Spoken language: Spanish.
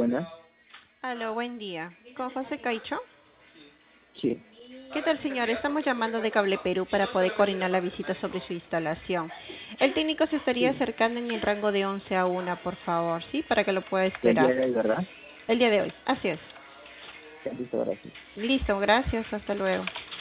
buenas. Aló, buen día. ¿Con José Caicho? Sí, ¿Qué tal, señor? Estamos llamando de Cable Perú para poder coordinar la visita sobre su instalación. El técnico se estaría sí. acercando en el rango de 11 a 1, por favor, ¿sí? Para que lo pueda El día esperar. de hoy, ¿verdad? El día de hoy. Así es. Ya, listo, gracias. Listo, gracias. Hasta luego.